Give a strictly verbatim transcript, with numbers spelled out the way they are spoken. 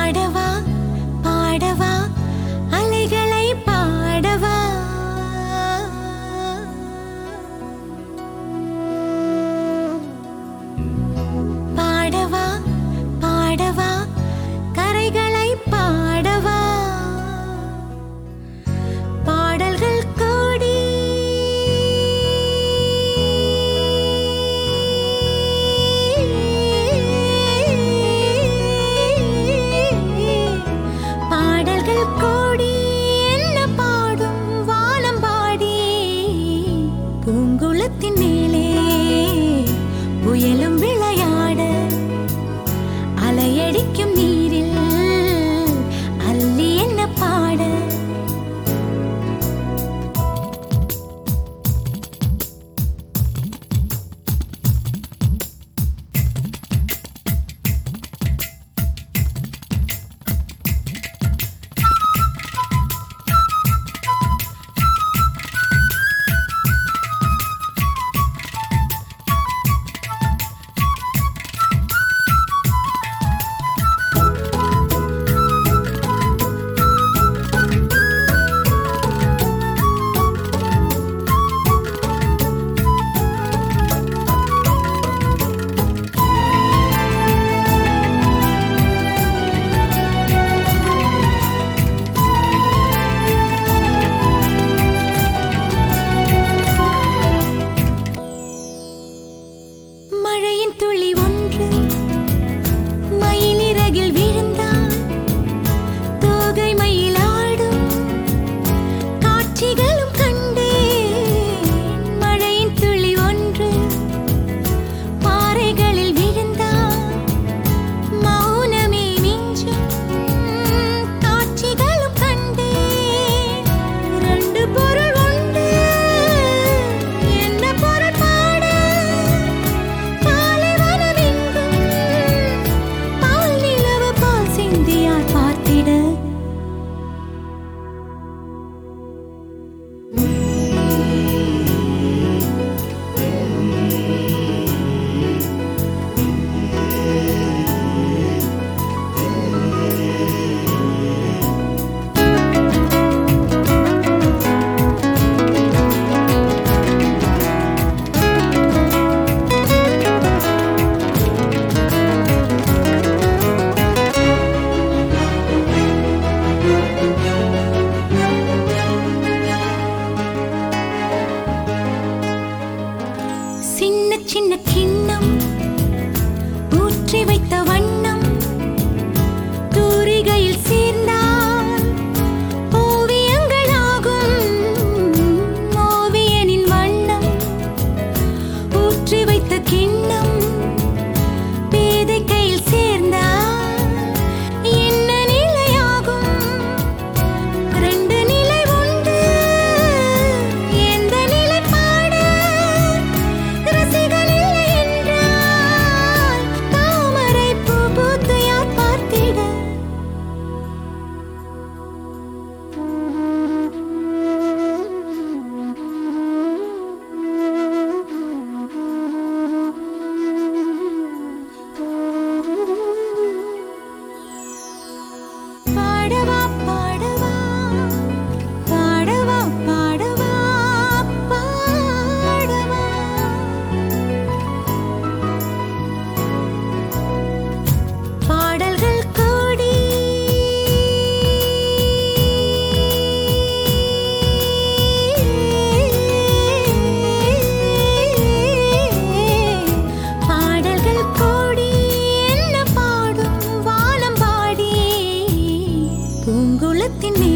பாடவா பாடவா அலைகளை பாடவா பாடவா பாடவா கரைகளை பாடவா பாடல்கள் கோடி பாடல்கள் கோடி என்ன பாடும் வானம் பாடி பூங்குளத்தின் மேலே புயலும் விளையாட அலையடிக்கும் நீரில் அல்லி என்ன பாட மழையின் துளி ஒன்று மயிலிறகில் விழுந்தால் தோகை மயிலாடும் காட்சிகளும் கண்டேன். மழையின் துளி ஒன்று பாறைகளில் விழுந்தால் மௌனமே மிஞ்சும் காட்சிகளும் கண்டேன். ரெண்டு பொருள் உண்டு என்ன பொருள் பாட பால் நிலவு பால் சிந்தியார் பார்த்திட சின்ன சின்ன கிண்ணம் ஊற்றி வைத்த வண்ணம் தூரிகையில் சேர்ந்தால் ஓவியங்களாகும். ஓவியனின் வண்ணம் ஊற்றி வைத்த கிண்ணம் பேதை கையில் சேர்ந்தால் என்ன நிலையாகும்? ரெண்டு நிலை உண்டு எந்த நிலை பாட ரசிகன் இல்லை என்றால் தாமரை பூ பூத்து யார் பார்த்திட? பாடவா பாடவா பாடவா பாடவா பாடவா பாடல்கள் கோடி பாடல்கள் கோடி என்ன பாடும் வானம் பாடி பூங்குளத்தின்